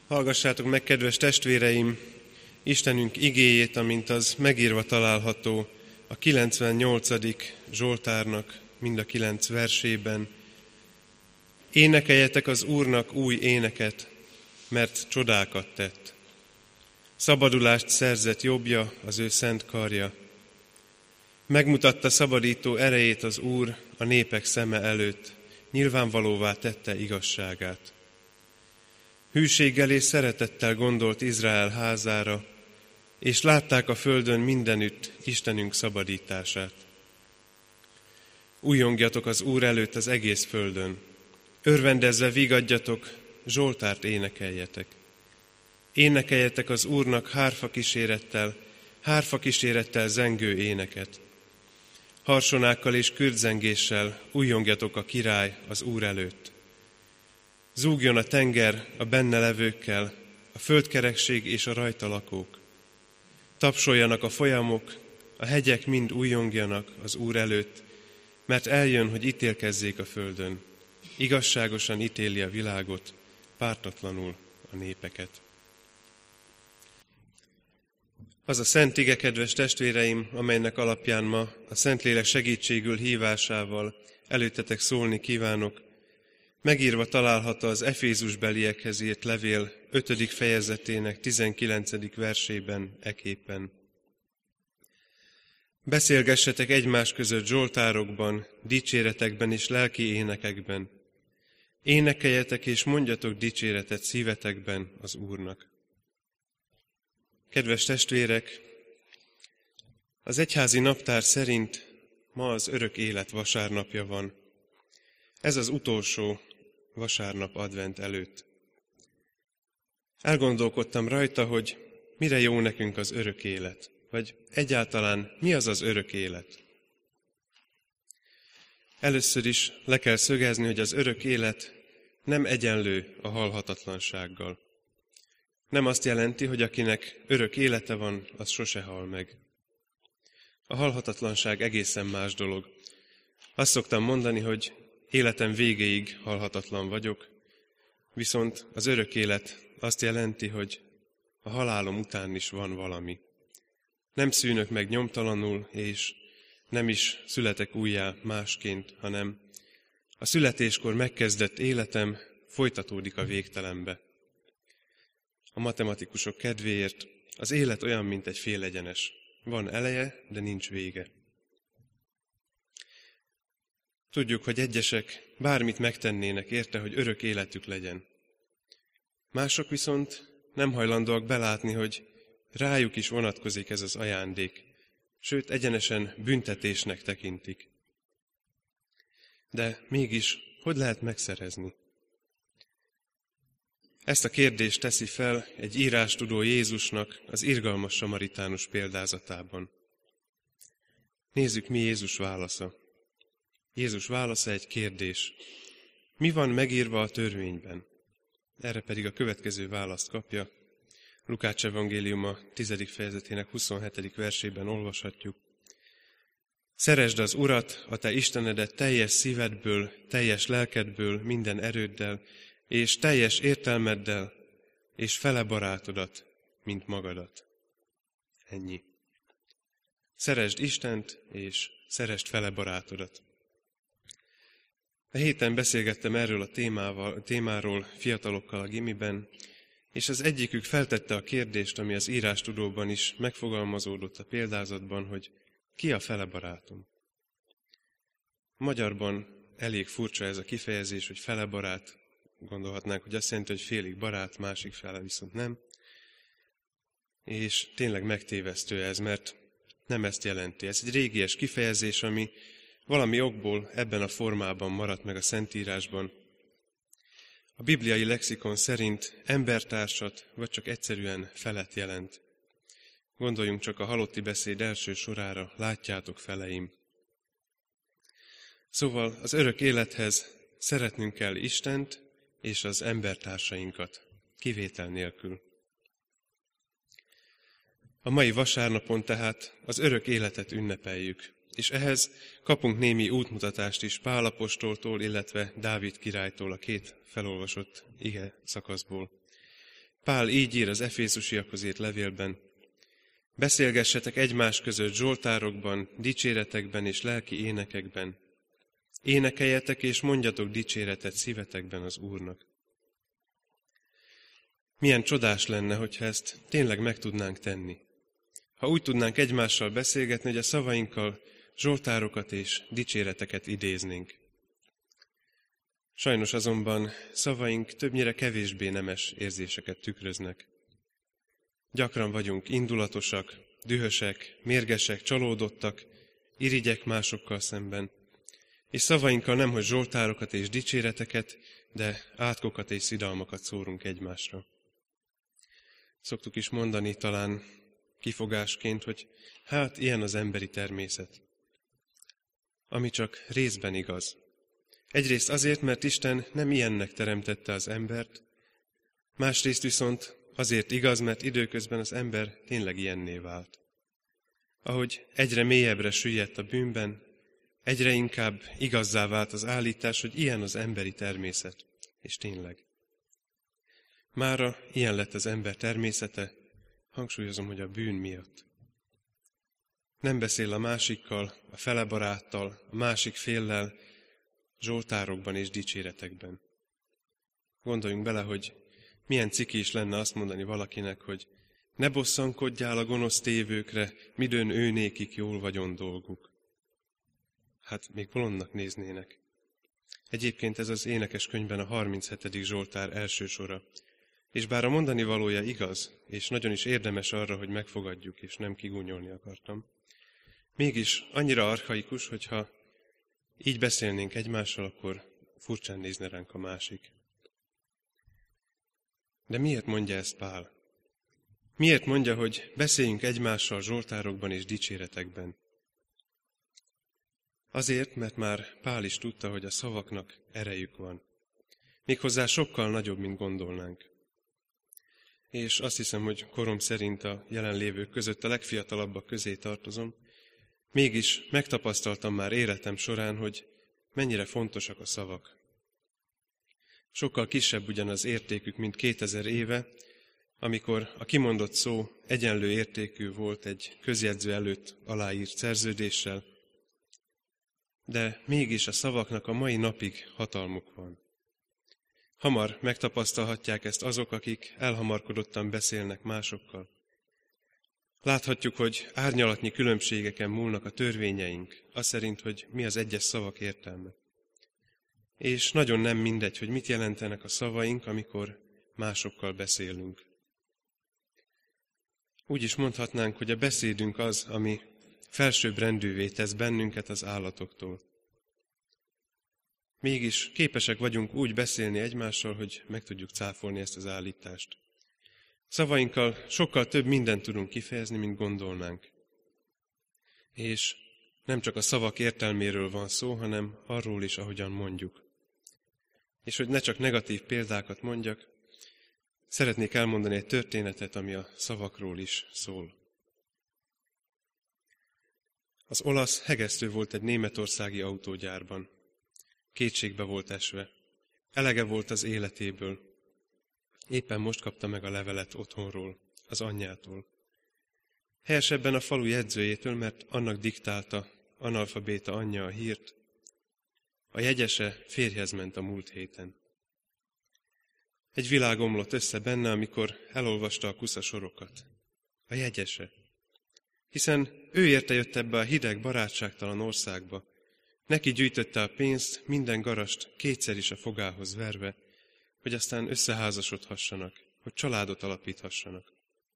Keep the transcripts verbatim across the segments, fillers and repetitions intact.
Hallgassátok meg, kedves testvéreim, Istenünk igéjét, amint az megírva található a kilencvennyolcadik Zsoltárnak mind a kilenc versében. Énekeljetek az Úrnak új éneket, mert csodákat tett. Szabadulást szerzett jobbja, az ő szent karja. Megmutatta szabadító erejét az Úr a népek szeme előtt, nyilvánvalóvá tette igazságát. Hűséggel és szeretettel gondolt Izrael házára, és látták a földön mindenütt Istenünk szabadítását. Újjongjatok az Úr előtt az egész földön, örvendezve vigadjatok, zsoltárt énekeljetek. Énekeljetek az Úrnak hárfa kísérettel, hárfa kísérettel zengő éneket. Harsonákkal és kürtzengéssel újjongjatok a király az Úr előtt. Zúgjon a tenger a benne levőkkel, a földkerekség és a rajta lakók. Tapsoljanak a folyamok, a hegyek mind újjongjanak az Úr előtt, mert eljön, hogy ítélkezzék a földön. Igazságosan ítéli a világot, pártatlanul a népeket. Az a szent ige, kedves testvéreim, amelynek alapján ma a Szentlélek segítségül hívásával előttetek szólni kívánok, megírva található az Efézusbeliekhez írt levél ötödik fejezetének tizenkilencedik versében eképpen. Beszélgessetek egymás között zsoltárokban, dicséretekben és lelki énekekben. Énekeljetek és mondjatok dicséretet szívetekben az Úrnak. Kedves testvérek, az egyházi naptár szerint ma az örök élet vasárnapja van. Ez az utolsó vasárnap advent előtt. Elgondolkodtam rajta, hogy mire jó nekünk az örök élet, vagy egyáltalán mi az az örök élet. Először is le kell szögezni, hogy az örök élet nem egyenlő a halhatatlansággal. Nem azt jelenti, hogy akinek örök élete van, az sose hal meg. A halhatatlanság egészen más dolog. Azt szoktam mondani, hogy életem végéig halhatatlan vagyok, viszont az örök élet azt jelenti, hogy a halálom után is van valami. Nem szűnök meg nyomtalanul, és nem is születek újjá másként, hanem a születéskor megkezdett életem folytatódik a végtelenbe. A matematikusok kedvéért az élet olyan, mint egy félegyenes. Van eleje, de nincs vége. Tudjuk, hogy egyesek bármit megtennének érte, hogy örök életük legyen. Mások viszont nem hajlandóak belátni, hogy rájuk is vonatkozik ez az ajándék, sőt egyenesen büntetésnek tekintik. De mégis, hogy lehet megszerezni? Ezt a kérdést teszi fel egy írástudó Jézusnak az irgalmas samaritánus példázatában. Nézzük, mi Jézus válasza. Jézus válasza egy kérdés. Mi van megírva a törvényben? Erre pedig a következő választ kapja. Lukács evangéliuma tizedik fejezetének huszonhetedik versében olvashatjuk. Szeresd az Urat, a te Istenedet teljes szívedből, teljes lelkedből, minden erőddel, és teljes értelmeddel, és fele barátodat, mint magadat. Ennyi. Szeresd Istent, és szeresd fele barátodat. A héten beszélgettem erről a témával, a témáról fiatalokkal a gimiben, és az egyikük feltette a kérdést, ami az írástudóban is megfogalmazódott a példázatban, hogy ki a fele barátom. A magyarban elég furcsa ez a kifejezés, hogy fele barát. Gondolhatnánk, hogy azt jelenti, hogy félig barát, másik fele viszont nem. És tényleg megtévesztő ez, mert nem ezt jelenti. Ez egy régies kifejezés, ami valami okból ebben a formában maradt meg a Szentírásban. A bibliai lexikon szerint embertársat, vagy csak egyszerűen felet jelent. Gondoljunk csak a halotti beszéd első sorára, látjátok feleim. Szóval az örök élethez szeretnünk kell Istent és az embertársainkat, kivétel nélkül. A mai vasárnapon tehát az örök életet ünnepeljük, és ehhez kapunk némi útmutatást is Pál apostoltól, illetve Dávid királytól a két felolvasott ige szakaszból. Pál így ír az efészusiakhoz írt levélben: beszélgessetek egymás között zsoltárokban, dicséretekben és lelki énekekben. Énekeljetek és mondjatok dicséretet szívetekben az Úrnak. Milyen csodás lenne, hogyha ezt tényleg meg tudnánk tenni. Ha úgy tudnánk egymással beszélgetni, hogy a szavainkkal zsoltárokat és dicséreteket idéznénk. Sajnos azonban szavaink többnyire kevésbé nemes érzéseket tükröznek. Gyakran vagyunk indulatosak, dühösek, mérgesek, csalódottak, irigyek másokkal szemben, és szavainkkal nemhogy zsoltárokat és dicséreteket, de átkokat és szidalmakat szórunk egymásra. Szoktuk is mondani talán kifogásként, hogy hát ilyen az emberi természet. Ami csak részben igaz. Egyrészt azért, mert Isten nem ilyennek teremtette az embert, másrészt viszont azért igaz, mert időközben az ember tényleg ilyenné vált. Ahogy egyre mélyebbre süllyedt a bűnben, egyre inkább igazzá vált az állítás, hogy ilyen az emberi természet. És tényleg. Mára ilyen lett az ember természete, hangsúlyozom, hogy a bűn miatt. Nem beszél a másikkal, a fele baráttal, a másik féllel, zsoltárokban és dicséretekben. Gondoljunk bele, hogy milyen ciki is lenne azt mondani valakinek, hogy ne bosszankodjál a gonosz tévőkre, midőn ő nékik jól vagyon dolguk. Hát még bolondnak néznének. Egyébként ez az énekes könyvben a harminchetedik Zsoltár első sora. És bár a mondani valója igaz, és nagyon is érdemes arra, hogy megfogadjuk, és nem kigúnyolni akartam, mégis annyira archaikus, hogyha így beszélnénk egymással, akkor furcsán nézne ránk a másik. De miért mondja ezt Pál? Miért mondja, hogy beszéljünk egymással zsoltárokban és dicséretekben? Azért, mert már Pál is tudta, hogy a szavaknak erejük van. Méghozzá sokkal nagyobb, mint gondolnánk. És azt hiszem, hogy korom szerint a jelenlévők között a legfiatalabbak közé tartozom, mégis megtapasztaltam már életem során, hogy mennyire fontosak a szavak. Sokkal kisebb ugyan az értékük, mint kétezer éve, amikor a kimondott szó egyenlő értékű volt egy közjegyző előtt aláírt szerződéssel, de mégis a szavaknak a mai napig hatalmuk van. Hamar megtapasztalhatják ezt azok, akik elhamarkodottan beszélnek másokkal. Láthatjuk, hogy árnyalatnyi különbségeken múlnak a törvényeink, az szerint, hogy mi az egyes szavak értelme. És nagyon nem mindegy, hogy mit jelentenek a szavaink, amikor másokkal beszélünk. Úgy is mondhatnánk, hogy a beszédünk az, ami felsőbbrendűvé tesz bennünket az állatoktól. Mégis képesek vagyunk úgy beszélni egymással, hogy meg tudjuk cáfolni ezt az állítást. Szavainkkal sokkal több mindent tudunk kifejezni, mint gondolnánk. És nem csak a szavak értelméről van szó, hanem arról is, ahogyan mondjuk. És hogy ne csak negatív példákat mondjak, szeretnék elmondani egy történetet, ami a szavakról is szól. Az olasz hegesztő volt egy németországi autógyárban. Kétségbe volt esve. Elege volt az életéből. Éppen most kapta meg a levelet otthonról, az anyjától. Helyesebben a falu jegyzőjétől, mert annak diktálta analfabéta anyja a hírt. A jegyese férjhez ment a múlt héten. Egy világ omlott össze benne, amikor elolvasta a kusza sorokat. A jegyese. Hiszen ő érte jött ebbe a hideg, barátságtalan országba. Neki gyűjtötte a pénzt, minden garast kétszer is a fogához verve, hogy aztán összeházasodhassanak, hogy családot alapíthassanak.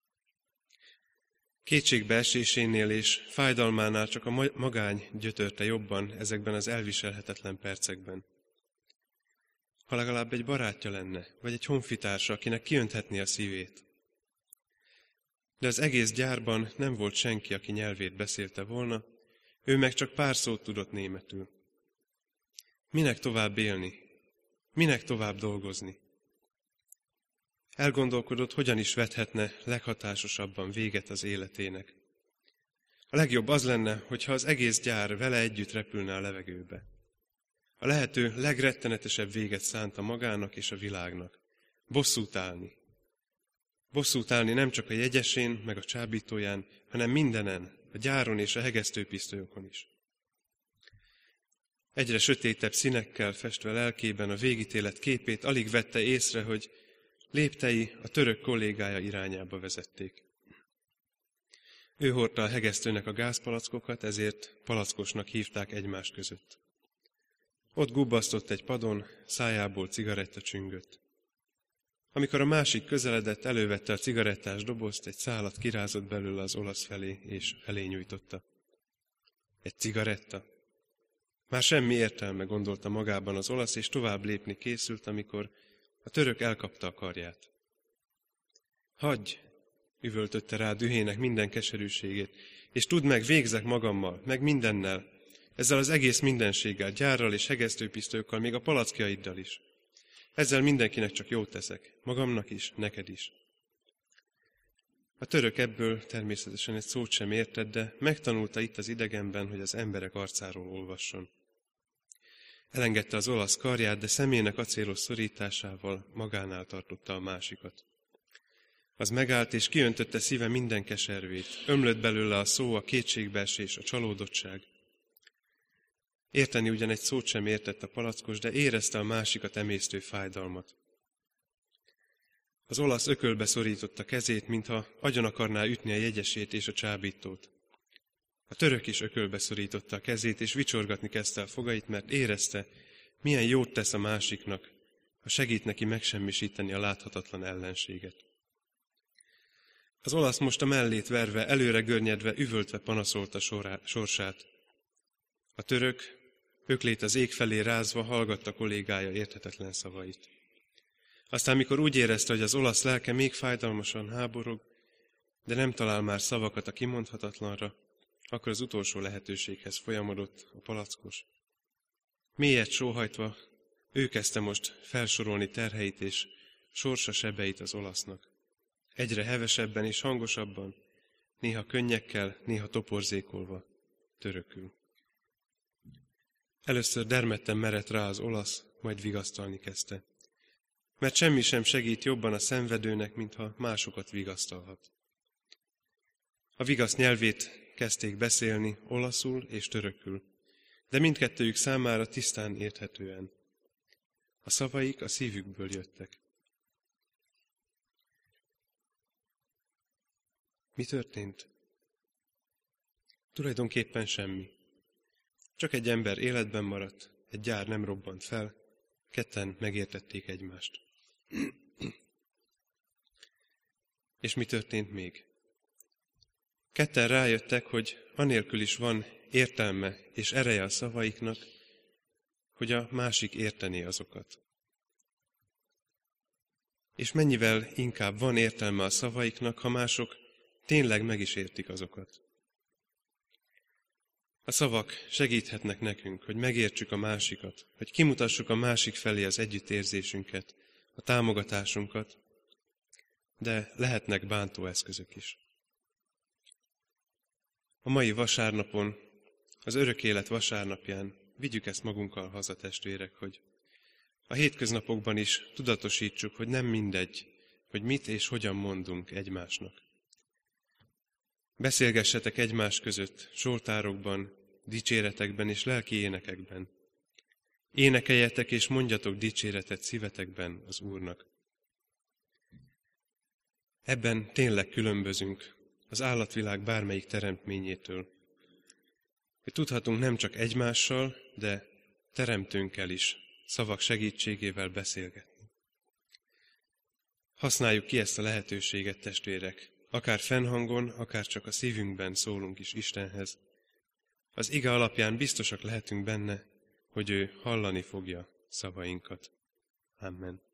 Kétségbeesésénél és fájdalmánál csak a magány gyötörte jobban ezekben az elviselhetetlen percekben. Ha legalább egy barátja lenne, vagy egy honfitársa, akinek kiönthetné a szívét. De az egész gyárban nem volt senki, aki nyelvét beszélte volna, ő meg csak pár szót tudott németül. Minek tovább élni? Minek tovább dolgozni? Elgondolkodott, hogyan is vethetne leghatásosabban véget az életének. A legjobb az lenne, hogyha az egész gyár vele együtt repülne a levegőbe. A lehető legrettenetesebb véget szánta magának és a világnak. Bosszút állni. Bosszút állni nem csak a jegyesén, meg a csábítóján, hanem mindenen, a gyáron és a hegesztőpisztolyokon is. Egyre sötétebb színekkel festve lelkében a végítélet képét alig vette észre, hogy léptei a török kollégája irányába vezették. Ő hordta a hegesztőnek a gázpalackokat, ezért palackosnak hívták egymás között. Ott gubbasztott egy padon, szájából cigaretta csüngött. Amikor a másik közeledett, elővette a cigarettás dobozt, egy szálat kirázott belőle az olasz felé, és elé nyújtotta. Egy cigaretta? Már semmi értelme, gondolta magában az olasz, és tovább lépni készült, amikor a török elkapta a karját. Hagyj, üvöltötte rá dühének minden keserűségét, és tudd meg, végzek magammal, meg mindennel, ezzel az egész mindenséggel, gyárral és hegesztőpisztolyokkal, még a palackjaiddal is. Ezzel mindenkinek csak jót teszek, magamnak is, neked is. A török ebből természetesen egy szót sem értett, de megtanulta itt az idegenben, hogy az emberek arcáról olvasson. Elengedte az olasz karját, de szemének acélos szorításával magánál tartotta a másikat. Az megállt, és kiöntötte szíve minden keservét. Ömlött belőle a szó, a kétségbeesés, a csalódottság. Érteni ugyan egy szót sem értett a palackos, de érezte a másikat emésztő fájdalmat. Az olasz ökölbe szorította kezét, mintha agyon akarná ütni a jegyesét és a csábítót. A török is ökölbe szorította a kezét, és vicsorgatni kezdte a fogait, mert érezte, milyen jót tesz a másiknak, ha segít neki megsemmisíteni a láthatatlan ellenséget. Az olasz most a mellét verve, előre görnyedve, üvöltve panaszolta sorsát. A török, öklét az ég felé rázva, hallgatta kollégája érthetetlen szavait. Aztán, mikor úgy érezte, hogy az olasz lelke még fájdalmasan háborog, de nem talál már szavakat a kimondhatatlanra, akkor az utolsó lehetőséghez folyamodott a palackos. Mélyet sóhajtva, ő kezdte most felsorolni terheit és sorsa sebeit az olasznak. Egyre hevesebben és hangosabban, néha könnyekkel, néha toporzékolva, törökül. Először dermedten merett rá az olasz, majd vigasztalni kezdte. Mert semmi sem segít jobban a szenvedőnek, mintha másokat vigasztalhat. A vigasz nyelvét kezdték beszélni olaszul és törökül, de mindkettőjük számára tisztán érthetően. A szavaik a szívükből jöttek. Mi történt? Tulajdonképpen semmi. Csak egy ember életben maradt, egy gyár nem robbant fel, ketten megértették egymást. És mi történt még? Ketten rájöttek, hogy anélkül is van értelme és ereje a szavaiknak, hogy a másik értené azokat. És mennyivel inkább van értelme a szavaiknak, ha mások tényleg meg is értik azokat. A szavak segíthetnek nekünk, hogy megértsük a másikat, hogy kimutassuk a másik felé az együttérzésünket, a támogatásunkat, de lehetnek bántó eszközök is. A mai vasárnapon, az örök élet vasárnapján vigyük ezt magunkkal haza, testvérek, hogy a hétköznapokban is tudatosítsuk, hogy nem mindegy, hogy mit és hogyan mondunk egymásnak. Beszélgessetek egymás között, zsoltárokban, dicséretekben és lelki énekekben. Énekeljetek és mondjatok dicséretet szívetekben az Úrnak. Ebben tényleg különbözünk az állatvilág bármelyik teremtményétől, hogy tudhatunk nem csak egymással, de teremtőnkkel is szavak segítségével beszélgetni. Használjuk ki ezt a lehetőséget, testvérek, akár fennhangon, akár csak a szívünkben szólunk is Istenhez. Az ige alapján biztosak lehetünk benne, hogy ő hallani fogja szavainkat. Amen.